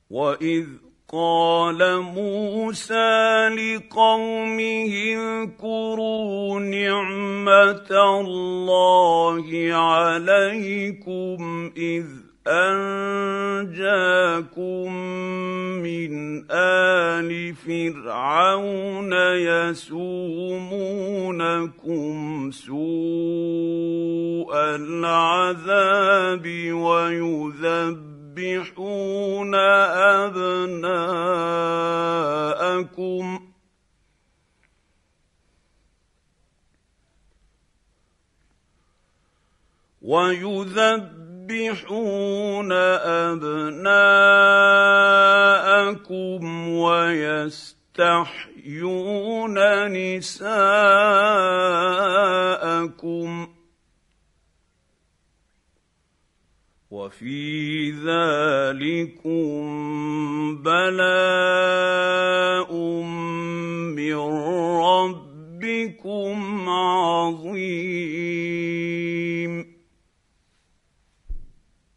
وإذ قال موسى لقومه اذكروا نعمة الله عليكم إذ أنجاكم من آل فرعون يسومونكم سوء العذاب ويذبحون أبناءكم ويستحيون نساءكم وفي ذلكم بلاء من ربكم عظيم.